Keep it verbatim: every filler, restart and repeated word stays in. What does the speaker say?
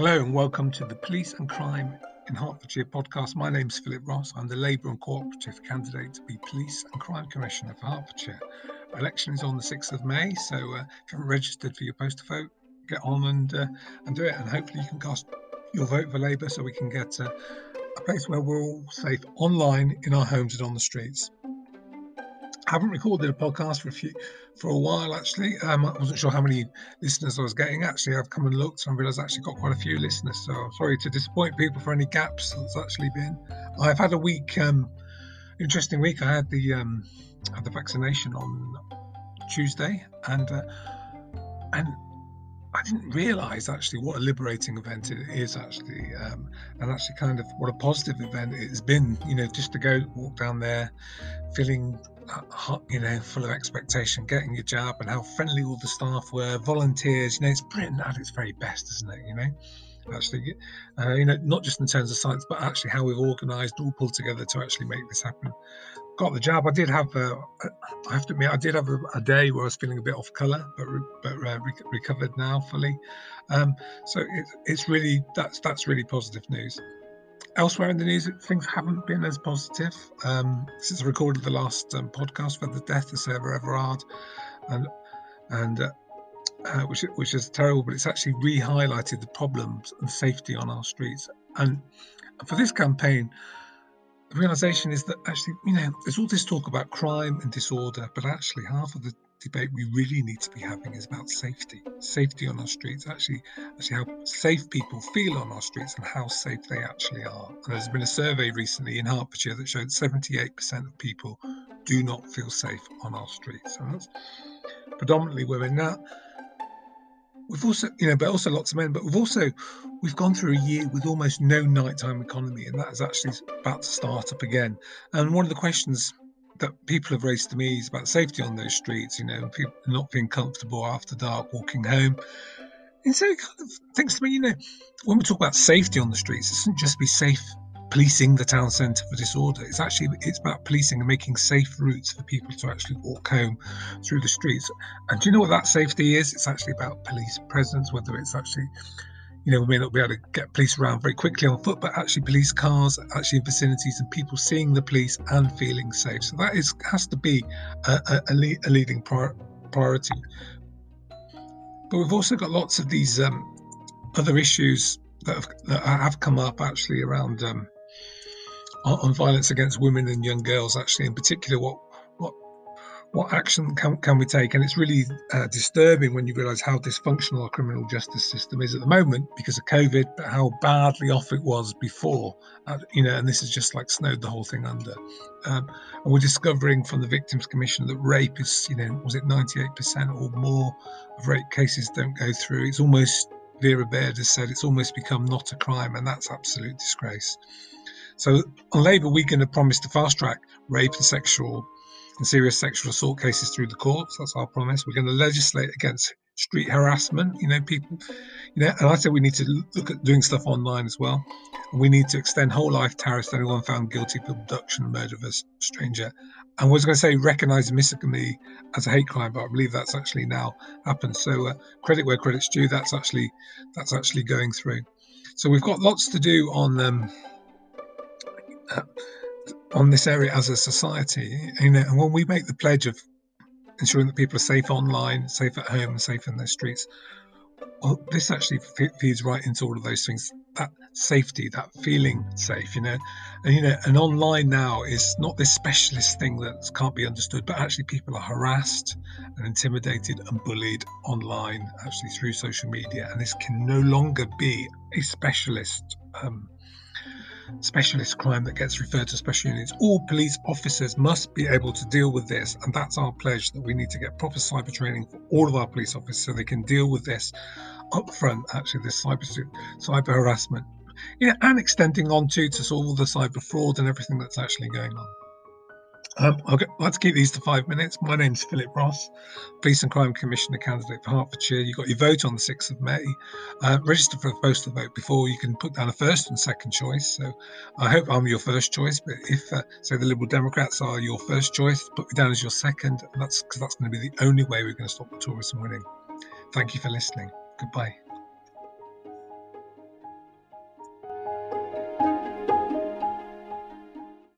Hello and welcome to the Police and Crime in Hertfordshire podcast. My name's Philip Ross. I'm the Labour and Cooperative candidate to be Police and Crime Commissioner for Hertfordshire. Election is on the sixth of May, so uh, if you haven't registered for your postal vote, get on and uh, and do it. And hopefully you can cast your vote for Labour so we can get uh, a place where we're all safe online, in our homes and on the streets. I haven't recorded a podcast for a few for a while actually. Um, I wasn't sure how many listeners I was getting. Actually, I've come and looked and realised I actually got quite a few listeners. So I'm sorry to disappoint people for any gaps that's actually been. I've had a week, um, interesting week. I had the um, had the vaccination on Tuesday, and uh, and I didn't realise actually what a liberating event it is actually, um, and actually kind of what a positive event it has been. You know, just to go walk down there, feeling hot, you know, full of expectation, getting your jab, and how friendly all the staff were, volunteers. You know, it's Britain at its very best, isn't it? You know, actually, uh, you know, not just in terms of science, but actually how we've organised, all pulled together to actually make this happen. Got the jab. I did have, uh, I have to admit, I did have a, a day where I was feeling a bit off colour, but re- but uh, re- recovered now fully. Um, so it, it's really that's that's really positive news. Elsewhere in the news, things haven't been as positive. Um, since I recorded the last um, podcast for the death of Sarah Everard, and and uh, uh, which which is terrible, but it's actually re-highlighted the problems and safety on our streets. And for this campaign, the realization is that actually, you know, there's all this talk about crime and disorder, but actually half of the debate we really need to be having is about safety, safety on our streets, actually, actually how safe people feel on our streets and how safe they actually are. And there's been a survey recently in Hertfordshire that showed seventy-eight percent of people do not feel safe on our streets. And that's predominantly women. Now, we've also, you know, but also lots of men, but we've also, we've gone through a year with almost no nighttime economy, and that is actually about to start up again. And one of the questions that people have raised to me is about safety on those streets, you know, people not being comfortable after dark walking home. And so it kind of thinks to me, you know, when we talk about safety on the streets, it doesn't just be safe policing the town centre for disorder. It's actually, it's about policing and making safe routes for people to actually walk home through the streets. And do you know what that safety is? It's actually about police presence, whether it's actually, you know, we may not be able to get police around very quickly on foot, but actually police cars, actually in vicinities, and people seeing the police and feeling safe. So that is has to be a, a, a, lead, a leading prior, priority. But we've also got lots of these um, other issues that have, that have come up actually around um, on, on violence against women and young girls. Actually, in particular, what what what action can, can we take? And it's really uh, disturbing when you realise how dysfunctional our criminal justice system is at the moment because of COVID, but how badly off it was before. Uh, you know, and this has just like snowed the whole thing under. Um, and we're discovering from the Victims Commission that rape is, you know, was it ninety-eight percent or more of rape cases don't go through. It's almost, Vera Baird has said, it's almost become not a crime, and that's absolute disgrace. So on Labour, we're going to promise to fast track rape and sexual and serious sexual assault cases through the courts. That's our promise. We're going to legislate against street harassment. You know, people, you know, and I said we need to look at doing stuff online as well. And we need to extend whole life tariffs to anyone found guilty of abduction and murder of a stranger. And I was going to say recognise misogamy as a hate crime, but I believe that's actually now happened. So uh, credit where credit's due. That's actually that's actually going through. So we've got lots to do on um, uh, on this area as a society, you know, and when we make the pledge of ensuring that people are safe online, safe at home, and safe in their streets, well, this actually feeds right into all of those things. That safety, that feeling safe, you know, and you know, and online now is not this specialist thing that can't be understood, but actually people are harassed and intimidated and bullied online, actually through social media, and this can no longer be a specialist. Um, specialist crime that gets referred to special units. All police officers must be able to deal with this, and that's our pledge, that we need to get proper cyber training for all of our police officers so they can deal with this up front, actually, this cyber cyber harassment, you know, and extending on to to all the cyber fraud and everything that's actually going on. Um, okay, let's keep these to five minutes. My name's Philip Ross, Police and Crime Commissioner candidate for Hertfordshire. You've got your vote on the sixth of May. Uh, register for a postal vote before you can put down a first and second choice. So I hope I'm your first choice, but if, uh, say, the Liberal Democrats are your first choice, put me down as your second. And that's because that's going to be the only way we're going to stop the Tories from winning. Thank you for listening. Goodbye.